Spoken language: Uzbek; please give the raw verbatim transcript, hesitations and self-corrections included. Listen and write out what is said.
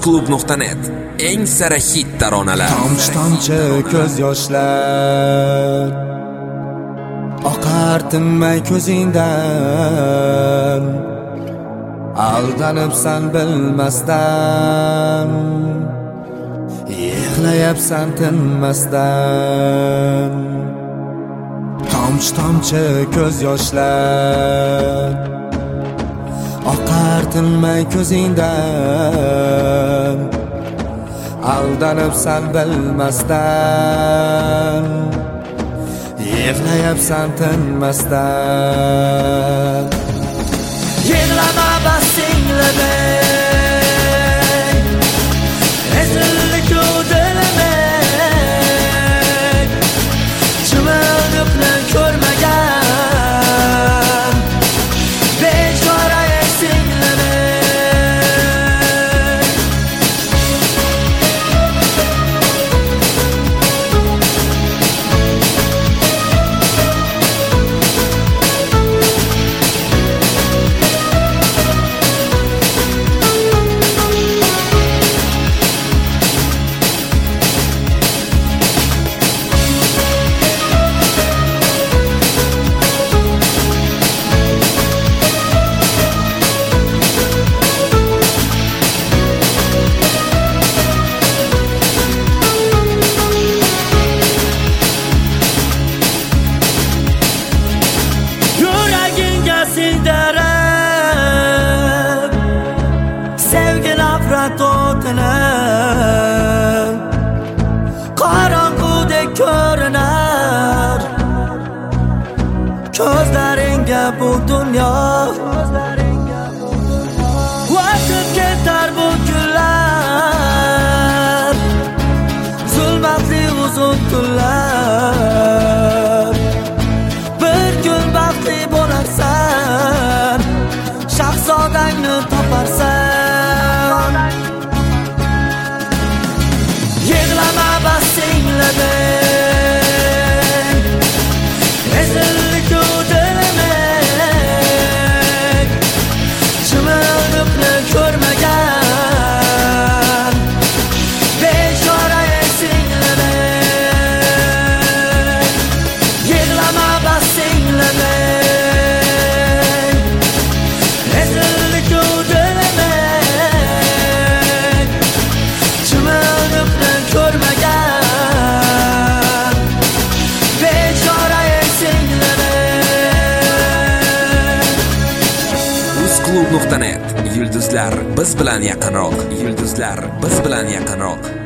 uzklub nuqta net eng sara hit taronalar. Tomchi-tomchi ko'z yoshlar oqar tinmay ko'zingdan, aldanibsan bilmasdan, yig'layapsan tinmasdan. Tomchi-tomchi ko'z yoshlar oqar tinmay ko'zingdan, aldanibsan bilmasdan, yig'layapsan tinmasdan. Yig'lama bas singlimay, ezillik-u dilimay, chimildiqni ko'rmagan bechora singlimay. Sildirib sevgi nafrat o'tini, qorong'udek ko'rinar ko'zlaringga bu dunyo. O'tib ketar bu kunlar, zulmatli uzun kunlar. Bir kun baxtli bo'larsan, shahzodangni toparsan. Yig'lama bas singlimay, ezillik-u dilimay, chimildiqni ko'rmagan bechora singlimay. Yig'lama bas singlimay, ezillik-u dilimay, chimildiqni ko'rmagan bechora singlimay. uzklub nuqta net yulduzlar biz bilan yaqinroq, yulduzlar biz bilan yaqinroq.